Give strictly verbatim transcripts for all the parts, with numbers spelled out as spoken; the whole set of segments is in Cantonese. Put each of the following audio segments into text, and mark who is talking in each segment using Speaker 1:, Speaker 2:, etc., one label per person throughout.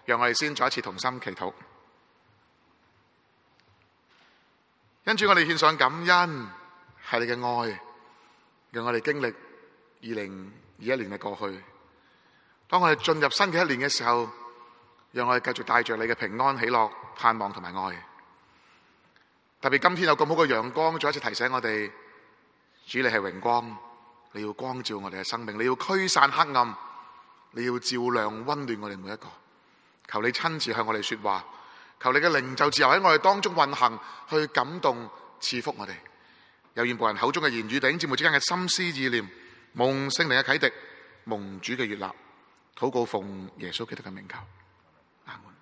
Speaker 1: 讓我哋先再一次同心祈禱。因主我哋獻上感恩，係你嘅愛，讓我哋經歷二零二一年嘅過去。當我哋進入新嘅一年嘅時候，讓我哋繼續帶着你嘅平安、喜樂、盼望同埋愛。特別今天有咁好嘅陽光，再一次提醒我哋，主你係榮光，你要光照我哋嘅生命，你要驅散黑暗，你要照亮溫暖我哋每一個。求你親自向我哋說話，求你嘅靈就自由喺我哋當中運行，去感動賜福我哋。有願僕人口中嘅言語，弟兄姊妹之間嘅心思意念，蒙聖靈嘅啟迪，蒙主嘅悅納，禱告奉耶穌基督嘅名求。阿門。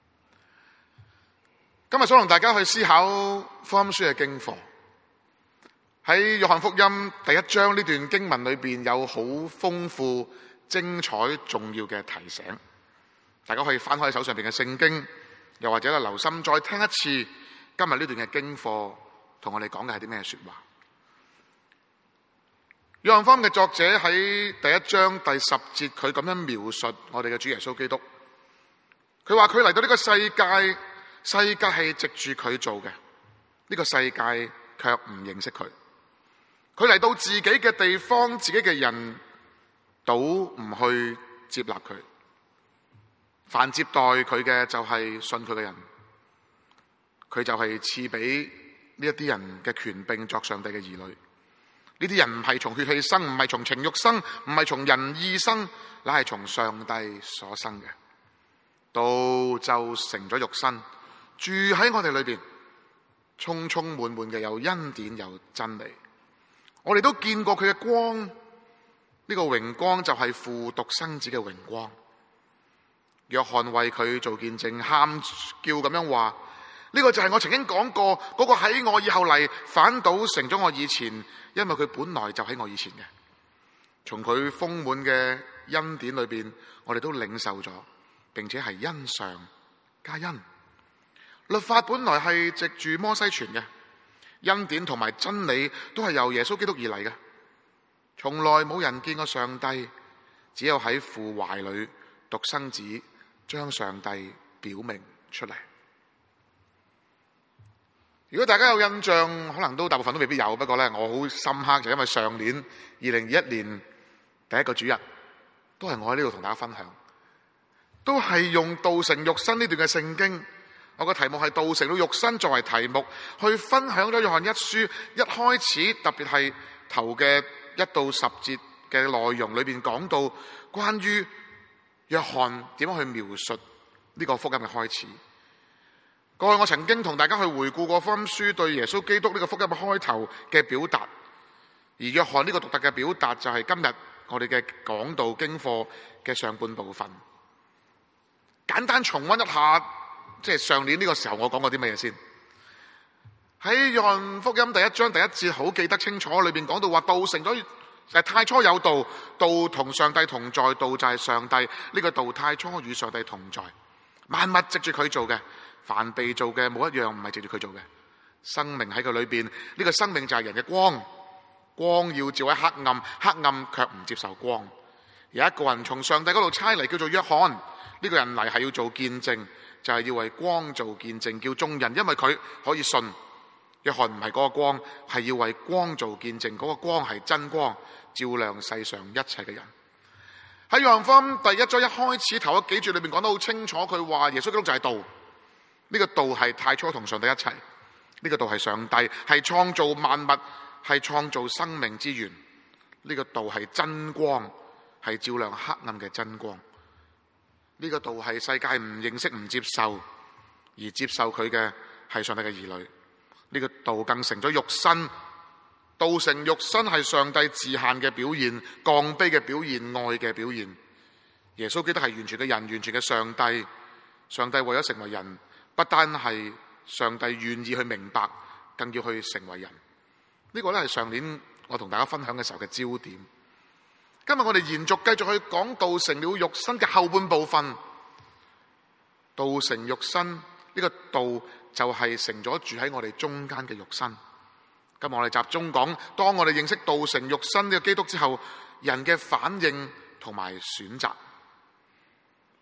Speaker 1: 今日想同大家去思考福音書嘅經課，喺約翰福音第一章呢段經文裏邊有好豐富、精彩、重要嘅提醒。大家可以翻開手上邊嘅聖經，又或者留心再聽一次今日呢段嘅經課，同我哋講嘅係啲咩說話。約翰福音嘅作者喺第一章第十節，佢咁樣描述我哋嘅主耶穌基督。佢話佢嚟到呢個世界，世界係藉住佢做嘅，呢個世界卻唔認識佢。佢嚟到自己嘅地方，自己嘅人都唔去接納佢。凡接待佢嘅就係信佢嘅人，佢就係賜俾呢一啲人嘅權柄作上帝嘅兒女。呢啲人唔係從血氣生，唔係從情欲生，唔係從人意生，乃係從上帝所生嘅。道就成咗肉身，住喺我哋裏邊，充充滿滿嘅有恩典有真理。我哋都見過佢嘅光，呢、這個榮光就係父獨生子嘅榮光。約翰為佢做見證，喊叫咁樣話：呢個就係我曾經講過嗰個喺我以後嚟，反倒成咗我以前，因為佢本來就喺我以前嘅。從佢豐滿嘅恩典裏邊，我哋都領受咗，並且係恩上加恩。律法本來係藉住摩西傳嘅，恩典同埋真理都係由耶穌基督而嚟嘅。從來冇人見過上帝，只有喺父懷裏獨生子將上帝表明出嚟。如果大家有印象，可能都大部分都未必有，不過咧我好深刻，就因為上年二零二一年第一個主日，都係我喺呢度同大家分享，都係用道成肉身呢段嘅聖經。我個題目係道成了肉身作為題目，去分享咗約翰一書一開始，特別係頭嘅一到十節嘅內容裏邊講到關於約翰點樣去描述呢個福音嘅開始。過去我曾經同大家去回顧過福音書對耶穌基督呢個福音嘅開頭嘅表達，而約翰呢個獨特嘅表達就係今日我哋嘅講道經課嘅上半部分。簡單重溫一下，即係上年呢個時候我講過啲乜嘢先。喺約翰福音第一章第一節好記得清楚，裏邊講到話道成咗，誒太初有道，道同上帝同在，道就係上帝。呢個道太初與上帝同在，萬物藉住佢做嘅，凡被做嘅冇一樣唔係藉住佢做嘅。生命喺佢裏邊，呢個生命就係人嘅光，光要照喺黑暗，黑暗卻唔接受光。有一個人從上帝嗰度差嚟，叫做約翰，呢個人嚟係要做見證，就係要為光做見證，叫眾人因為佢可以信。約翰唔係嗰個光，係要為光做見證，嗰個光係真光，照亮世上一切嘅人。喺約翰福音第一章一開始頭嗰幾節裏面講得好清楚，佢話耶穌基督就係道，呢個道係太初同上帝一齊，呢個道係上帝，係創造萬物，係創造生命之源。呢個道係真光，係照亮黑暗嘅真光。呢個道係世界唔認識唔接受，而接受佢嘅係上帝嘅兒女。呢個道更成咗肉身，道成肉身係上帝自限嘅表現，降卑嘅表現，愛嘅表現。耶穌基督係完全嘅人，完全嘅上帝。上帝為咗成為人，不單係上帝願意去明白，更要去成為人。呢個咧係上年我同大家分享嘅時候嘅焦點。今日我哋延續繼續去講道成了肉身嘅後半部分。道成肉身，呢個道就係成咗住喺我哋中間嘅肉身。今日我哋集中講，當我哋認識道成肉身呢個基督之後，人嘅反應同埋選擇。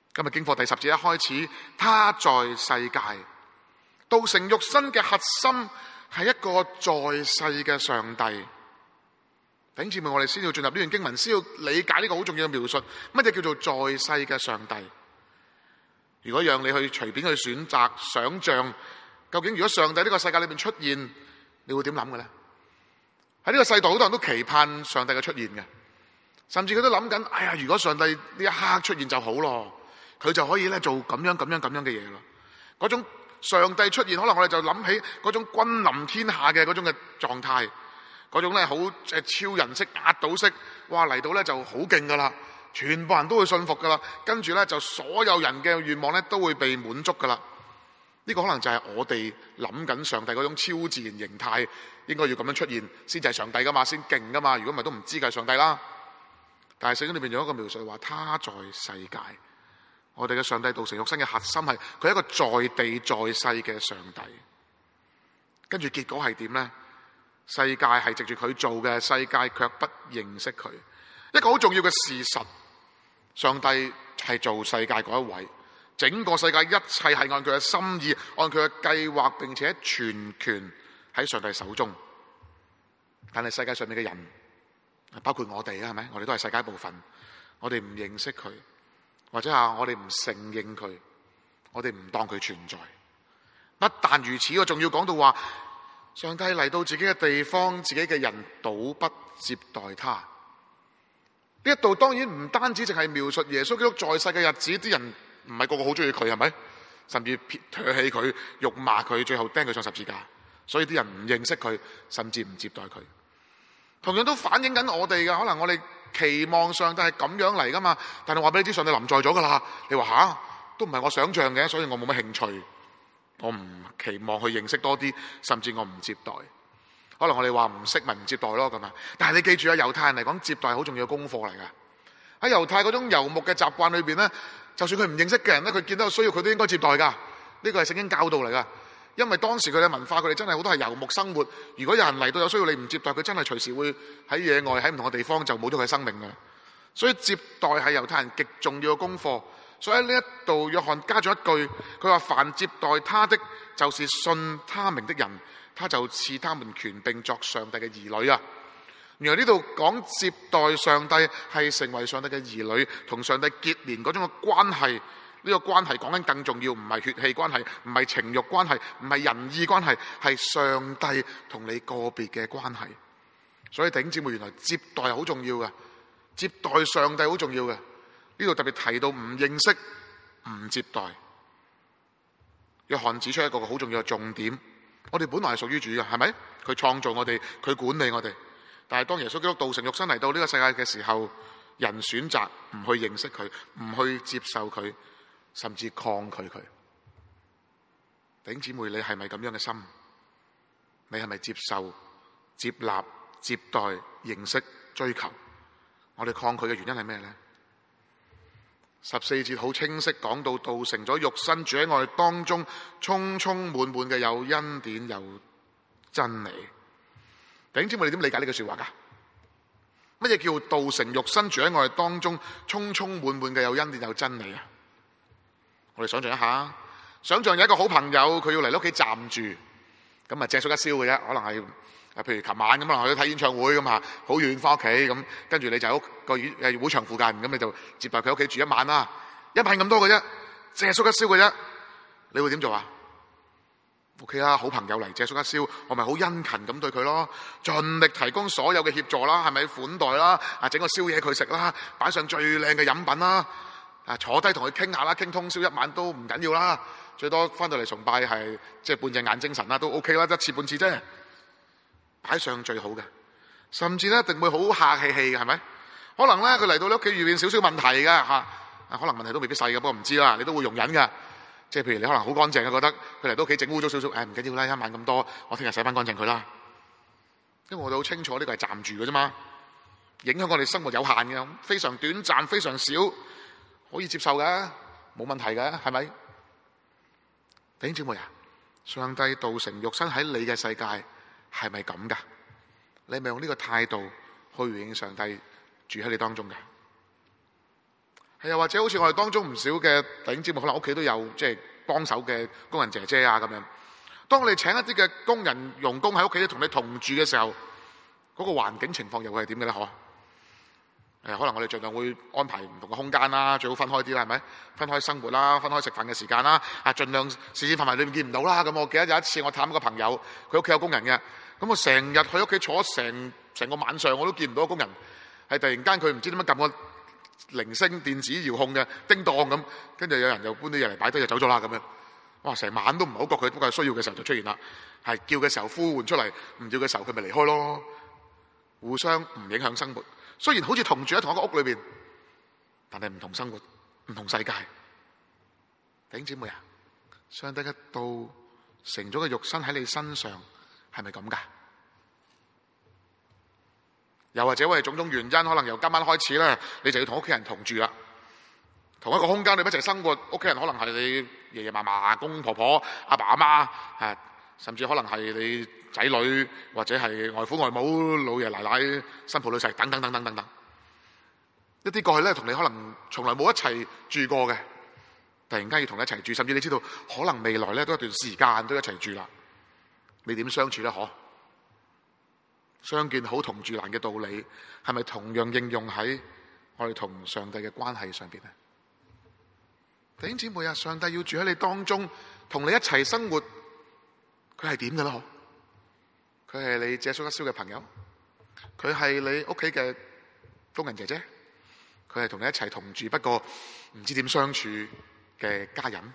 Speaker 1: 今日經課第十節一開始，他在世界，道成肉身嘅核心係一個在世嘅上帝。弟兄姊妹，我哋先要進入呢段經文，先要理解呢個好重要嘅描述，乜嘢叫做在世嘅上帝？如果讓你去隨便去選擇想象，究竟如果上帝呢個世界裏面出現，你會點諗嘅咧？喺呢個世代，好多人都期盼上帝嘅出現嘅，甚至佢都諗緊，哎呀，如果上帝呢一刻出現就好咯，佢就可以咧做咁樣咁樣咁樣嘅嘢咯。嗰種上帝出現，可能我哋就諗起嗰種君臨天下嘅嗰種嘅狀態，嗰種咧好誒超人式壓倒式，哇嚟到咧就好勁噶啦，全部人都會信服噶啦，跟住咧就所有人嘅願望咧都會被滿足噶啦。呢個可能就係我哋諗緊上帝嗰種超自然形態，應該要咁樣出現先至係上帝噶嘛，先勁噶嘛。如果唔係都唔知佢係上帝啦。但係聖經裏邊有一個描述話，他在世界。我哋嘅上帝道成肉身嘅核心係佢係一個在地在世嘅上帝。跟住結果係點呢？世界係藉住佢做嘅，世界卻不認識佢。一個好重要嘅事實，上帝係做世界嗰一位，整個世界一切係按佢嘅心意，按佢嘅計劃，並且全權喺上帝手中。但係世界上面嘅人，包括我哋啊，係咪？我哋都係世界一部分，我哋唔認識佢。或者啊，我哋唔承認佢，我哋唔當佢存在。不但如此，我仲要講到話，上帝嚟到自己嘅地方，自己嘅人倒不接待他。呢一度當然唔單止淨係描述耶穌基督在世嘅日子，啲人唔係個個好中意佢，係咪？甚至唾棄佢、辱罵佢，最後釘佢上十字架。所以啲人唔認識佢，甚至唔接待佢。同樣都反映緊我哋嘅，可能我哋期望上帝係咁樣嚟噶嘛，但係話俾你知，上帝臨在咗噶啦。你話吓，都唔係我想象嘅，所以我冇乜興趣，我唔期望去認識多啲，甚至我唔接待。可能我哋話唔識咪唔接待咯咁啊。但係你記住啊，猶太人嚟講，接待係好重要嘅功課嚟噶。喺猶太嗰種遊牧嘅習慣裏邊咧，就算佢唔認識嘅人咧，佢見到有需要，佢都應該接待噶。呢個係聖經教導嚟噶。因為當時佢哋文化，佢哋真係好多係遊牧生活。如果有人嚟到有需要，你唔接待佢，真係隨時會喺野外喺唔同嘅地方就冇咗佢生命㗎。所以接待係猶太人極重要嘅功課。所以喺呢一度，約翰加咗一句，佢話：凡接待他的，就是信他名的人，他就賜他們權柄作上帝嘅兒女啊。原來呢度講接待上帝係成為上帝嘅兒女，同上帝結連嗰種嘅關係。呢個關係講緊更重要，唔係血氣關係，唔係情慾關係，唔係仁義關係，係上帝同你個別嘅關係。所以弟兄姊妹，原來接待係好重要嘅，接待上帝好重要嘅。呢度特別提到唔認識唔接待。約翰指出一個好重要嘅重點，我哋本來係屬於主嘅，係咪？佢創造我哋，佢管理我哋。但係當耶穌基督道成肉身嚟到呢個世界嘅時候，人選擇唔去認識佢，唔去接受佢，甚至抗拒佢。弟兄姊妹，你係咪咁樣嘅心？你係咪接受、接納、接待、認識、追求？我哋抗拒嘅原因係咩呢？十四節好清晰講到，道成咗肉身，住喺我哋當中，充充滿滿嘅有恩典有真理。弟兄姊妹，你點理解呢句說話噶？乜嘢叫道成肉身，住喺我哋當中，充充滿滿嘅有恩典有真理啊？我哋想象一下，想象有一個好朋友，佢要嚟你屋企暫住，咁啊借宿一宵嘅啫，可能係譬如琴晚咁可能去睇演唱會咁啊，好遠翻屋企咁，跟住你就喺個誒會場附近，咁你就接待佢屋企住一晚啦，一晚咁多嘅啫，借宿一宵嘅啫，你會點做啊？O K 啦，好朋友嚟借宿一宵，我咪好殷勤咁對佢咯，盡力提供所有嘅協助啦，係咪款待啦？啊，整個宵夜佢食啦，擺上最靚嘅飲品啦。啊，坐低同佢傾下啦，傾通宵一晚都唔緊要啦，最多翻到嚟崇拜係即係半隻眼精神啦，都 OK 啦，一次半次啫，擺上最好嘅，甚至咧一定會好客氣氣嘅，係咪？可能咧佢嚟到你屋企遇見少少問題嘅嚇，啊可能問題都未必細嘅，不過唔知啦，你都會容忍嘅。即係譬如你可能好乾淨嘅，覺得佢嚟到屋企整污糟少少，誒唔緊要啦，一晚咁多，我聽日洗翻乾淨佢啦。因為我哋好清楚呢個係暫住嘅啫嘛，影響我哋生活有限嘅，非常短暫，非常少。可以接受嘅，冇問題嘅，係咪？弟兄姊妹啊，上帝道成肉身喺你嘅世界係咪咁噶？你係咪用呢個態度去回應上帝住喺你當中嘅？ 係啊，或者好似我哋當中唔少嘅弟兄姊妹，可能屋企都有即係幫手嘅工人姐姐啊咁樣。當我哋請一啲嘅工人傭工喺屋企同你同住嘅時候，嗰個環境情況又會係點嘅咧？嗬？誒，可能我哋盡量會安排唔同嘅空間啦，最好分開啲啦，係咪？分開生活啦，分開食飯嘅時間啦，啊，盡量視線範圍裏面見唔到啦。咁我記得有一次我探一個朋友，佢屋企有工人嘅，咁我成日去屋企坐成成個晚上，我都見唔到個工人，係突然間佢唔知點樣撳個鈴聲電子遙控嘅叮當咁，跟住有人就搬啲嘢嚟擺低就走咗啦咁樣。哇！成晚都唔係好覺佢，不過需要嘅時候就出現啦，係叫嘅時候呼喚出嚟，唔叫嘅時候佢咪離開咯。互相唔影響生活，雖然好似同住喺同一個屋裏邊，但係唔同生活，唔同世界。弟兄姊妹啊，上帝嘅道成咗嘅肉身喺你身上，係咪咁噶？又或者為種種原因，可能由今晚開始咧，你就要同屋企人同住啦，同一個空間你一齊生活。屋企人可能係你爺爺嫲嫲、公公婆婆、阿爸阿媽，係甚至可能係你仔女，或者係外父外母、老爺奶奶、新抱女婿等等等等等等。一啲過去咧同你可能從來冇一齊住過嘅，突然間要同你一齊住，甚至你知道可能未來咧都一段時間都一齊住啦。你點相處咧？可相見好同住難嘅道理，係咪同樣應用喺我哋同上帝嘅關係上邊咧？弟兄姊妹啊，上帝要住喺你當中，同你一齊生活，佢係點嘅咧？佢係你這宿一宵嘅朋友，佢係你屋企嘅工人姐姐，佢係同你一齊同住，不過唔知點相處嘅家人。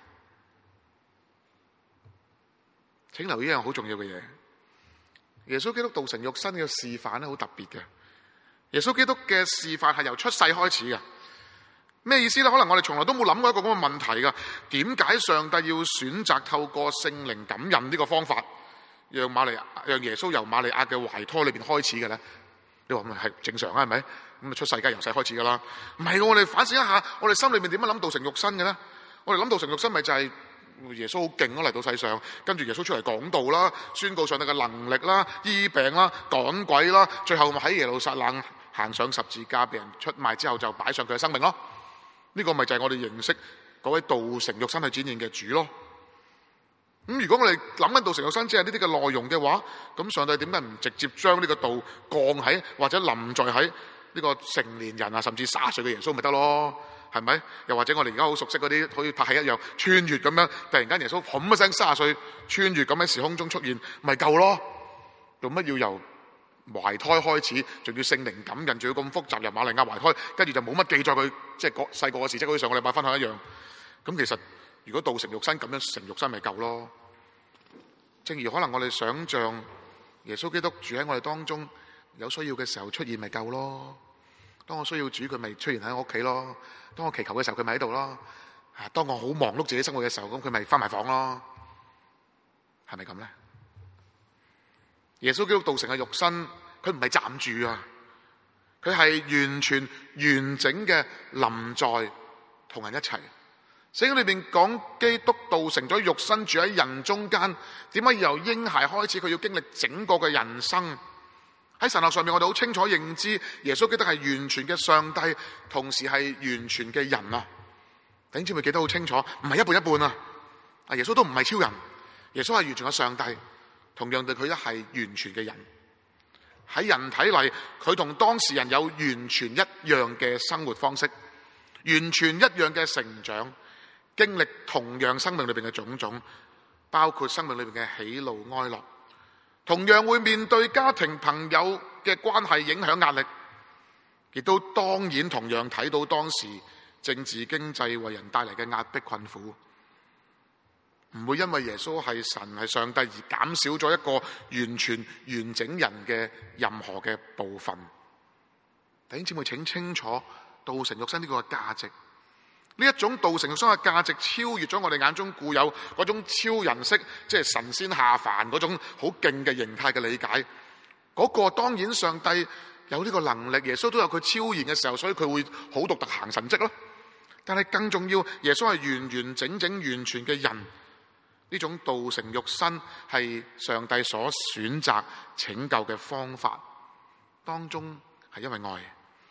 Speaker 1: 請留意一樣好重要嘅嘢，耶穌基督道成肉身嘅示範咧，好特別嘅。耶穌基督嘅示範係由出世開始嘅。咩意思咧？可能我哋從來都冇諗過一個咁嘅問題噶。點解上帝要選擇透過聖靈感孕呢個方法，讓瑪利亞讓耶穌由瑪利亞嘅懷胎裏邊開始嘅咧？你話咪係正常啊？係咪？咁啊出世梗係由細開始噶啦。唔係，我哋反思一下，我哋心裏面點樣諗道成肉身嘅咧？我哋諗道成肉身咪就係耶穌好勁咯，嚟到世上，跟住耶穌出嚟講道啦，宣告上帝嘅能力啦，醫病啦，趕鬼啦，最後咪喺耶路撒冷行上十字架，被人出賣之後就擺上佢嘅生命咯。呢個咪就係我哋認識嗰位道成肉身去展現嘅主咯。咁如果我哋諗緊道成肉身只係呢啲嘅內容嘅話，咁上帝點解唔直接將呢個道降喺或者臨在喺呢個成年人啊，甚至卅歲嘅耶穌咪得咯？係咪？又或者我哋而家好熟悉嗰啲好似拍戲一樣穿越咁樣，突然間耶穌砰一聲卅歲穿越咁喺時空中出現，咪夠咯？做乜要由懷胎開始，仲要聖靈感孕，仲要咁複雜，由瑪利亞懷胎，跟住就冇乜記載佢即係個細個嘅事，即係好似上個禮拜分享一樣。咁其實如果道成肉身咁樣成肉身咪夠咯？正如可能我哋想象耶穌基督住喺我哋當中，有需要嘅時候出現咪夠咯？當我需要主，佢咪出現喺我屋企咯？當我祈求嘅時候，佢咪喺度咯？當我好忙碌自己生活嘅時候，咁佢咪翻埋房咯？係咪咁咧？耶穌基督道成嘅肉身，佢唔係暫住啊，佢係完全完整嘅臨在同人一齊。聖經裏邊講基督道成咗肉身住喺人中間，點解由嬰孩開始佢要經歷整個嘅人生？喺神學上面我哋好清楚認知耶穌基督係完全嘅上帝，同時係完全嘅人啊！弟兄姊妹記得好清楚，唔係一半一半啊！啊，耶穌都唔係超人，耶穌係完全嘅上帝。同樣地，佢都係完全嘅人。喺人睇嚟，佢同當事人有完全一樣嘅生活方式，完全一樣嘅成長，經歷同樣生命裏邊嘅種種，包括生命裏邊嘅喜怒哀樂，同樣會面對家庭朋友嘅關係影響壓力，亦都當然同樣睇到當時政治經濟為人帶嚟嘅壓迫困苦。唔會因為耶穌係神係上帝而減少咗一個完全完整人嘅任何嘅部分。弟兄姊妹請清楚，道成肉身呢個價值，呢一種道成肉身嘅價值超越咗我哋眼中固有嗰種超人式，即係神仙下凡嗰種好勁嘅形態嘅理解。嗰個當然上帝有呢個能力，耶穌都有佢超然嘅時候，所以佢會好獨特行神蹟咯。但係更重要，耶穌係完完整整完全嘅人。呢種道成肉身係上帝所選擇拯救嘅方法，當中係因為愛，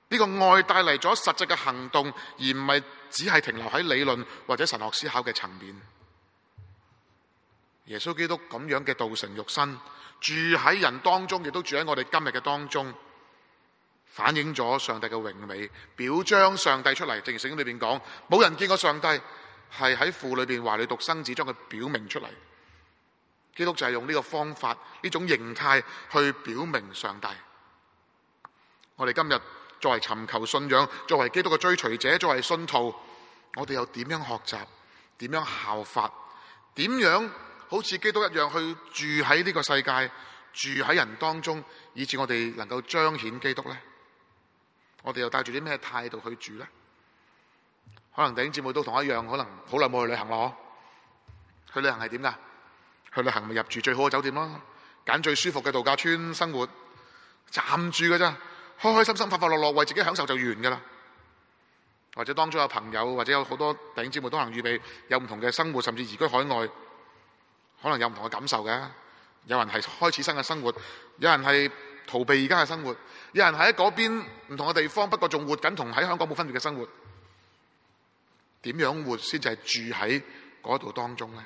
Speaker 1: 呢個愛帶嚟咗實際嘅行動，而唔係只係停留喺理論或者神學思考嘅層面。耶穌基督咁樣嘅道成肉身，住喺人當中，亦都住喺我哋今日嘅當中，反映咗上帝嘅榮美，表彰上帝出嚟。正如聖經裏邊講，冇人見過上帝，係喺父裏邊懷裏獨生子將佢表明出嚟。基督就係用呢個方法，呢種形態去表明上帝。我哋今日作為尋求信仰，作為基督嘅追隨者，作為信徒，我哋又點樣學習？點樣效法？點樣好似基督一樣去住喺呢個世界，住喺人當中，以致我哋能夠彰顯基督呢？我哋又帶住啲咩態度去住呢？可能弟兄姊妹都同我一樣，可能好耐冇去旅行咯。去旅行係點噶？去旅行咪入住最好嘅酒店咯，揀最舒服嘅度假村生活，暫住嘅啫，開開心心、快快樂樂，為自己享受就完噶啦。或者當中有朋友，或者有好多弟兄姊妹都可能預備有唔同嘅生活，甚至移居海外，可能有唔同嘅感受嘅。有人係開始新嘅生活，有人係逃避而家嘅生活，有人係喺嗰邊唔同嘅地方，不過仲活緊同喺香港冇分別嘅生活。點樣活先至係住喺嗰度當中呢？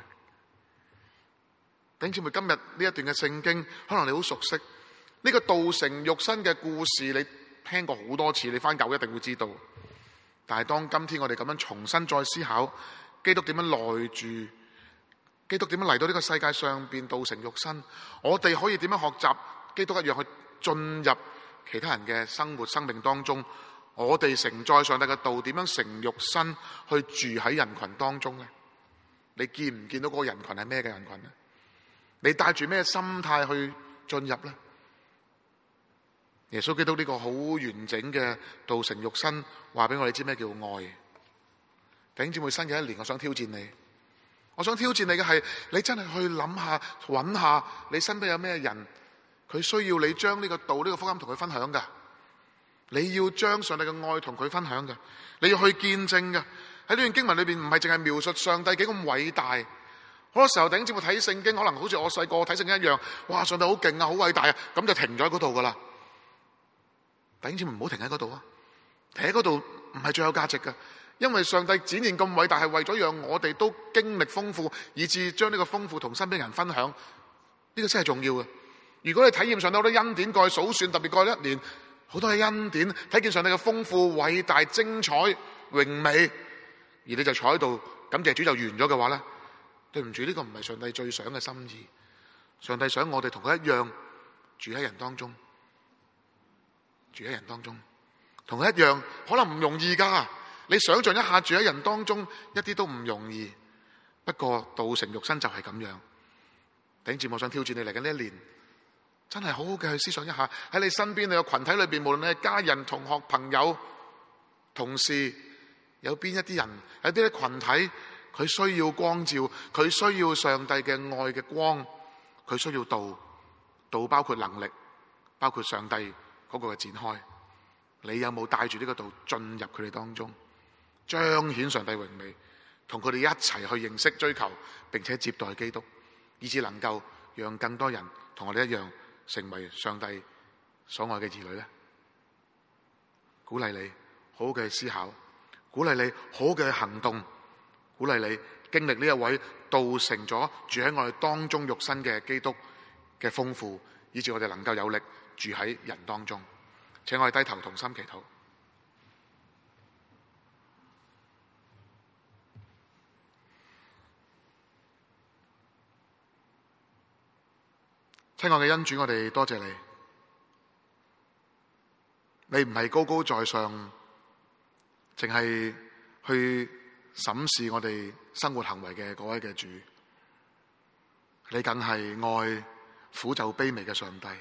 Speaker 1: 弟兄姊妹，今日呢一段嘅聖經，可能你好熟悉呢個道成肉身嘅故事，你聽過好多次，你返教會一定會知道。但係當今天我哋咁樣重新再思考，基督點樣內住，基督點樣嚟到呢個世界上邊道成肉身，我哋可以點樣學習基督一樣去進入其他人嘅生活生命當中？我哋承載上帝嘅道，點樣成肉身去住喺人群當中呢？你見唔見到嗰個人群係咩嘅人群呢？你帶住咩心態去進入呢？耶穌基督呢個好完整嘅道成肉身，話俾我哋知咩叫愛。弟兄姊妹，新嘅一年，我想挑戰你。我想挑戰你嘅係，你真係去諗下、揾下，你身邊有咩人，佢需要你將呢個道、呢個福音同佢分享噶。你要將上帝嘅愛同佢分享噶，你要去見證噶。喺呢段經文裏邊，唔係淨係描述上帝幾咁偉大。好多時候，弟兄姊妹睇聖經，可能好似我細個睇聖經一樣，哇！上帝好勁啊，好偉大啊，咁就停咗喺嗰度噶啦。弟兄姊妹唔好停喺嗰度啊！停喺嗰度唔係最有價值噶，因為上帝展現咁偉大，係為咗讓我哋都經歷豐富，以致將呢個豐富同身邊人分享。呢個先係重要嘅。如果你體驗上帝好多恩典，過去數算，特別過去一年好多嘅恩典，睇見上帝嘅豐富、偉大、精彩、榮美，而你就坐喺度感謝主就完咗嘅話咧，對唔住，呢個唔係上帝最想嘅心意。上帝想我哋同佢一樣住喺人當中，住喺人當中，同佢一樣，可能唔容易噶。你想象一下，住喺人當中一啲都唔容易。不過道成肉身就係咁樣。弟兄姊妹，我想挑戰你嚟緊呢一年，真係好好嘅去思想一下，喺你身邊你個群體裏邊，無論你係家人、同學、朋友、同事，有邊一啲人，有邊啲群體，佢需要光照，佢需要上帝嘅愛嘅光，佢需要道，道包括能力，包括上帝嗰個嘅展開。你有冇帶住呢個道進入佢哋當中，彰顯上帝榮美，同佢哋一齊去認識、追求，並且接待基督，以致能夠讓更多人同我哋一樣成為上帝所愛嘅兒女呢？鼓勵你好好嘅思考，鼓勵你好好嘅行動，鼓勵你經歷呢一位道成咗住喺我哋當中肉身嘅基督嘅豐富，以致我哋能夠有力住喺人當中。請我哋低頭同心祈禱。親愛嘅恩主，我哋多謝你。你唔係高高在上，淨係去審視我哋生活行為嘅嗰位嘅主。你更係愛苦就卑微嘅上帝。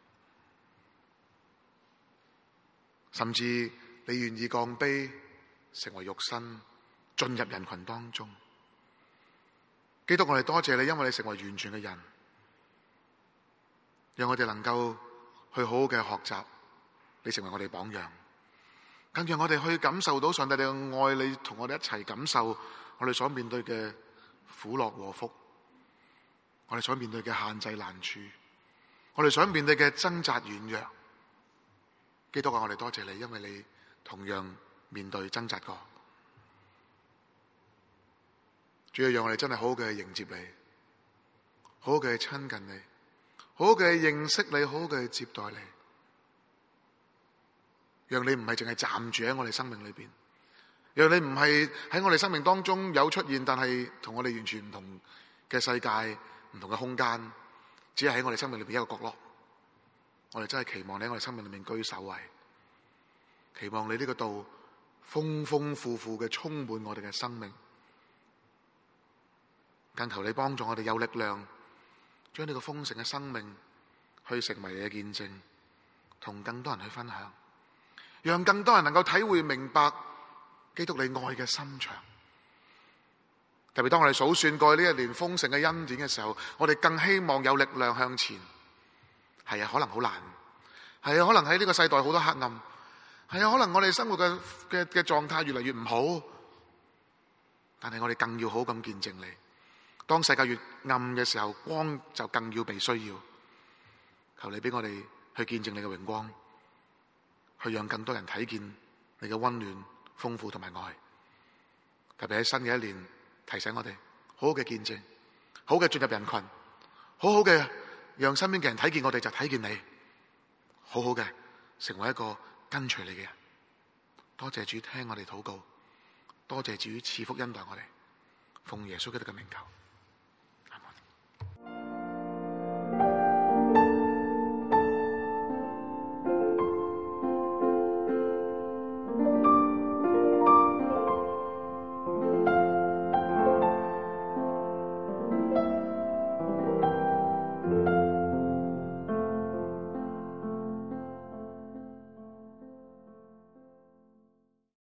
Speaker 1: 甚至你願意降卑成為肉身，進入人群當中。基督，我哋多謝你，因為你成為完全嘅人，讓我哋能夠去好好嘅學習，你成為我哋榜樣，更讓我哋去感受到上帝你嘅愛，你同我哋一齊感受我哋所面對嘅苦樂禍福，我哋所面對嘅限制難處，我哋所面對嘅掙扎軟弱。 基督啊，我哋多謝你，因為你同樣面對掙扎過。主要讓我哋真係好好嘅迎接你，好好嘅親近你，好好嘅認識你，好好嘅接待你。讓你唔係淨係站住喺我哋生命裏邊，讓你唔係喺我哋生命當中有出現，但係同我哋完全唔同嘅世界、唔同嘅空間，只係喺我哋生命裏邊一個角落。我哋真係期望你喺我哋生命裏面居首位，期望你呢個道豐豐富富嘅充滿我哋嘅生命。更求你幫助我哋有力量，將呢個豐盛嘅生命去成為你嘅見證，同更多人去分享。讓更多人能夠體會明白基督你愛嘅心腸。特別當我哋數算過去呢一年豐盛嘅恩典嘅時候，我哋更希望有力量向前。係啊，可能好難，係啊，可能喺呢個世代好多黑暗，係啊，可能我哋生活嘅嘅嘅狀態越嚟越唔好，但係我哋更要好咁見證你。當世界越暗嘅時候，光就更要被需要。求你俾我哋去見證你嘅榮光，去讓更多人睇見你嘅溫暖、豐富同埋愛。特別喺新嘅一年，提醒我哋好好嘅見證，好嘅進入人群，好好嘅讓身邊嘅人睇見我哋就睇見你，好好嘅成為一個跟隨你嘅人。多謝主聽我哋禱告，多謝主賜福恩待我哋，奉耶穌基督嘅名求。